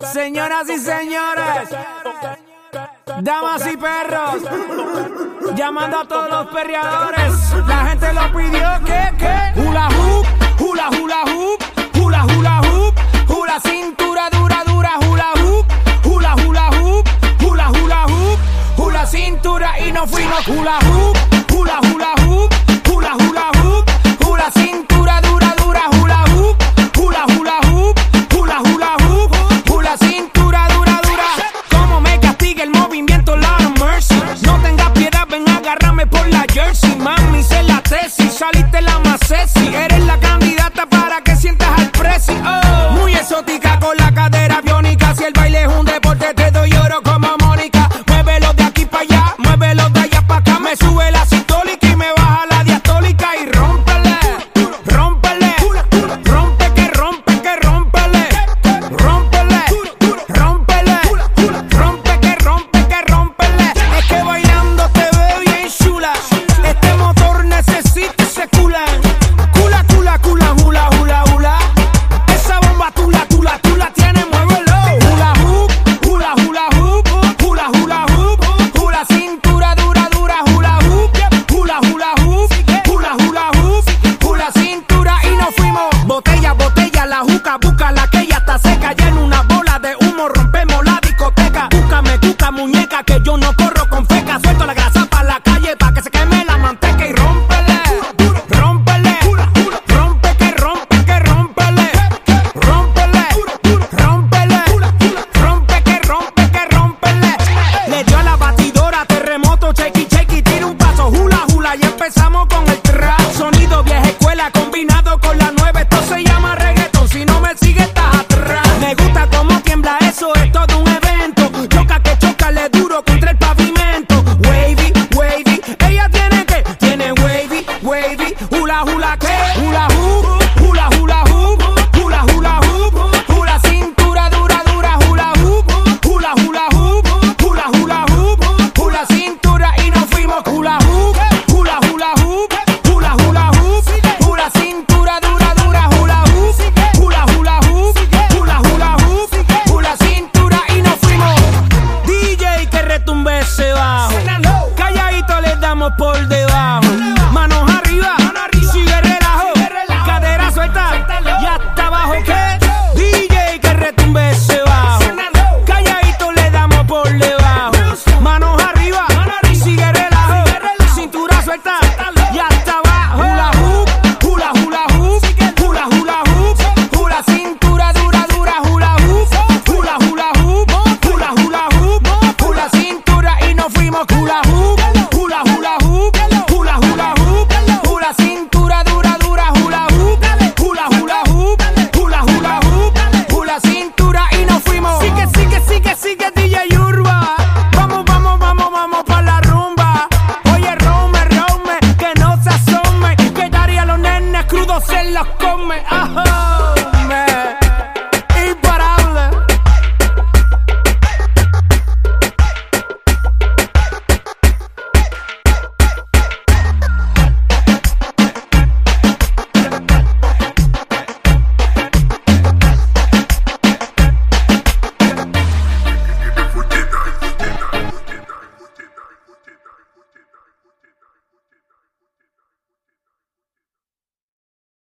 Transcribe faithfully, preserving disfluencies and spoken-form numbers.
Señoras y señores, damas y perros, llamando a todos los perreadores. La gente lo pidió, ¿qué, qué? Hula hoop, hula hula hoop, hula hula hoop, hula cintura dura dura, hula hoop, hula hula hoop, hula hula hoop, hula cintura y nos fuimos. Hula hoop, hula hula hoop, hula hula hoop, hula cintura dura dura, hula hoop, hula hula hoop, hula hula hoop, hula cintura dura dura. Como me castiga el movimiento, Lord of mercy. No tengas piedad, ven agárrame por la jersey. Mami, sé la tesis, saliste la más sexy. Eres la candidata para que sientas al presi. Oh, muy exótica con la cadera biónica. Si el baile es un deporte, te doy oro como Mónica. Muévelo de aquí para allá, muévelo de allá para acá. Me sube la sistólica y me baja la diastólica. Y rómpele, rómpele, rompe que rompe que rómpele, rómpele, rómpele, rompe que rompe que rómpele. Es que bailando te veo bien chula. Este motor necesita ese cula. Cula, cula, cula, hula, hula, hula. Esa bomba tú la, tú la, tú la tienes, muévelo. Hula hoop, hula, hula hoop, hula, hula hoop, hula cintura dura, dura, hula hoop, hula, hula hoop, hula, hula hoop, hula cintura y nos fuimos. Botella, botella, la juca, busca la que ya está seca. Ya en una bola de humo rompemos la discoteca. Búscame, cuca, muñeca, que yo no corro